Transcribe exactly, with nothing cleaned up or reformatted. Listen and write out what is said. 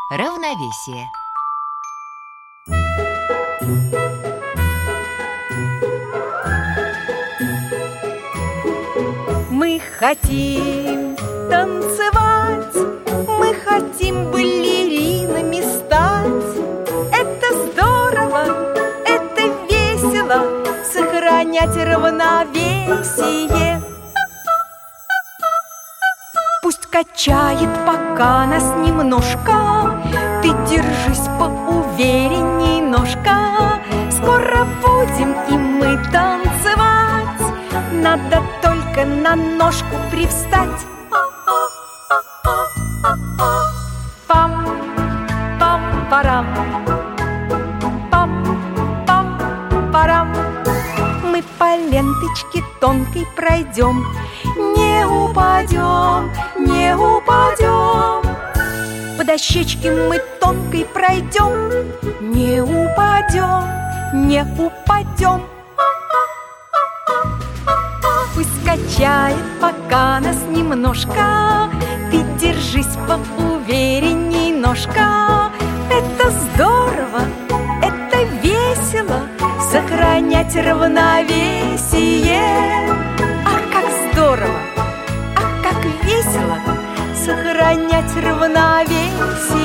Равновесие. Мы хотим танцевать, мы хотим балеринами стать. Это здорово, это весело, сохранять равновесие. Пусть качает пока нас немножко, ты держись поуверенней, ножка. Скоро будем и мы танцевать, надо только на ножку привстать. Пам-пам-парам, пам-пам-парам. Мы по ленточке тонкой пройдем, не упадем, не упадем. По дощечке мы тонкой пройдем, не упадем, не упадем. Пусть качает пока нас немножко, ты держись поуверенней, ножка. Это здорово, это весело, сохранять равновесие. Ах, как здорово, ах, как весело, сохранять равновесие.